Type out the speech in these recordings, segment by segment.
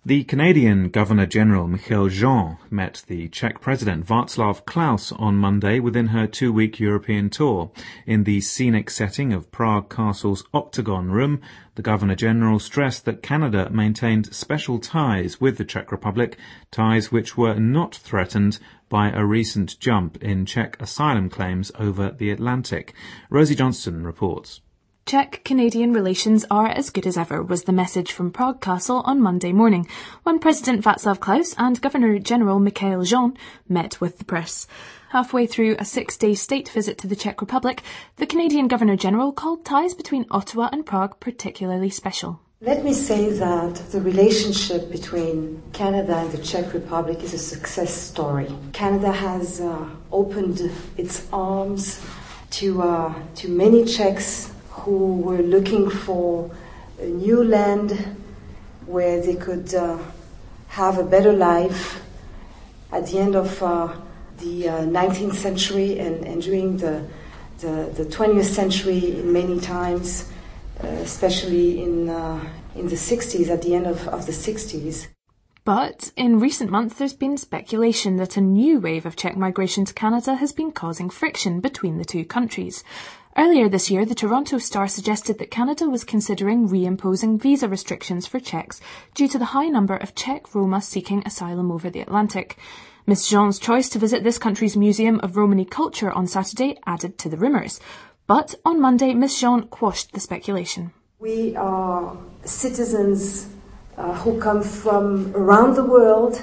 The Canadian Governor-General Michaëlle Jean met the Czech President Václav Klaus on Monday within her 2-week European tour. In the scenic setting of Prague Castle's Octagon Room, the Governor-General stressed that Canada maintained special ties with the Czech Republic, ties which were not threatened by a recent jump in Czech asylum claims over the Atlantic. Rosie Johnston reports. Czech-Canadian relations are as good as ever was the message from Prague Castle on Monday morning, when President Václav Klaus and Governor-General Michaëlle Jean met with the press. Halfway through a 6-day state visit to the Czech Republic, the Canadian Governor-General called ties between Ottawa and Prague particularly special. Let me say that the relationship between Canada and the Czech Republic is a success story. Canada has opened its arms to many Czechs who were looking for a new land where they could have a better life at the end of the 19th century and during the 20th century many times, especially in the 60s, at the end of the 60s. But in recent months there's been speculation that a new wave of Czech migration to Canada has been causing friction between the two countries. Earlier this year, the Toronto Star suggested that Canada was considering reimposing visa restrictions for Czechs due to the high number of Czech Roma seeking asylum over the Atlantic. Ms. Jean's choice to visit this country's Museum of Romani Culture on Saturday added to the rumours. But on Monday, Ms. Jean quashed the speculation. We are citizens who come from around the world,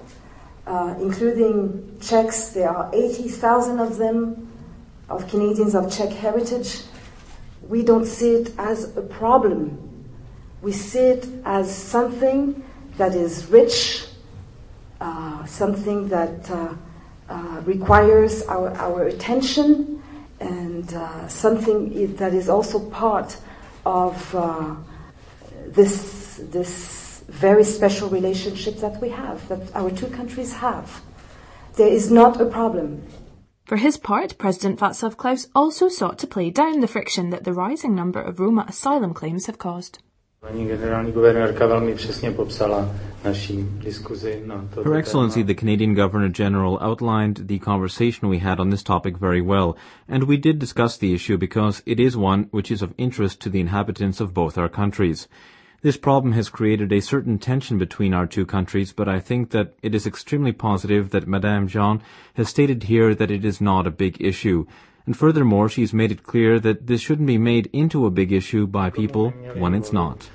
including Czechs. There are 80,000 of them, of Canadians of Czech heritage. We don't see it as a problem. We see it as something that is rich, something that requires our attention, and something that is also part of this very special relationship that we have, that our two countries have. There is not a problem. For his part, President Václav Klaus also sought to play down the friction that the rising number of Roma asylum claims have caused. Her Excellency, the Canadian Governor-General, outlined the conversation we had on this topic very well, and we did discuss the issue because it is one which is of interest to the inhabitants of both our countries. This problem has created a certain tension between our two countries, but I think that it is extremely positive that Madame Jean has stated here that it is not a big issue. And furthermore, she's made it clear that this shouldn't be made into a big issue by people when it's not.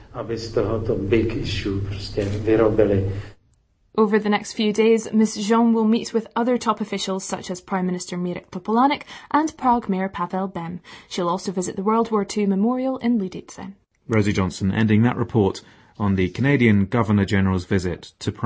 Over the next few days, Ms. Jean will meet with other top officials such as Prime Minister Mirek Topolánek and Prague Mayor Pavel Bem. She'll also visit the World War II Memorial in Lidice. Rosie Johnston ending that report on the Canadian Governor-General's visit to Prague.